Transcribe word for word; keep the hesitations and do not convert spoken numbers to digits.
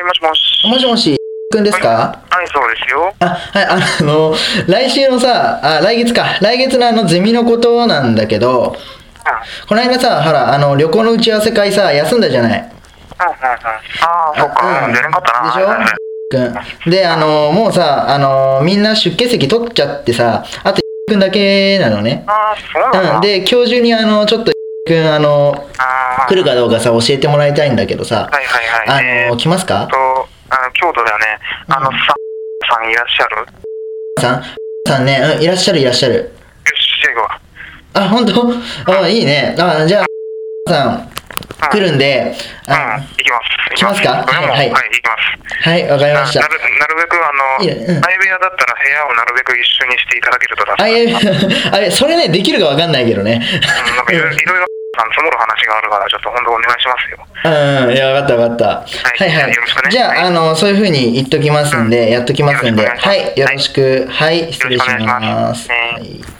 もしもし。 もしもし、くんですか？ はい、はい、そうですよ。 あ、はい、あの、来週のさ、あ、来月か、来月のあのゼミのことなんだけど、うん、この間さ、ほら、あの、旅行の打ち合わせ会さ、休んだじゃない。うんうんうん。 ああ、そっか、うん、出れんかったな。 でしょ、はいはい、で、あの、もうさ、あの、みんな出欠席取っちゃってさ、あと、くんだけなのね。 ああ、そうなの、うん、 で、今日中にあの、ちょっと、くん、あの、来るかどうかさ、教えてもらいたいんだけどさ、 はいはいはい。 あの、来ますか？ と、あの、京都だよね。あの、さ、さんいらっしゃる？ さんさんね、うん、いらっしゃるいらっしゃる。よし、じゃあ行くわ。 あ、ほんと？あ、いいね。あ、じゃあ、さん、来るんで、 うん、うん、行きます。 来ますか？はい、はい、 はい、行きます。 はい、わかりました。 なる、なるべく、あの、相部屋だったら部屋をなるべく一緒にしていただけると助かる。 あ、あれ、それね、できるかわかんないけどね。 うん、なんかいろいろ、いろいろ、積もる話があるから、ちょっと本当お願いしますよ。 うん、いや、わかったわかった。はいはい。じゃあ、あの、そういうふうに言っときますんで、やっときますんで、はい、よろしく。はい、失礼します。はい。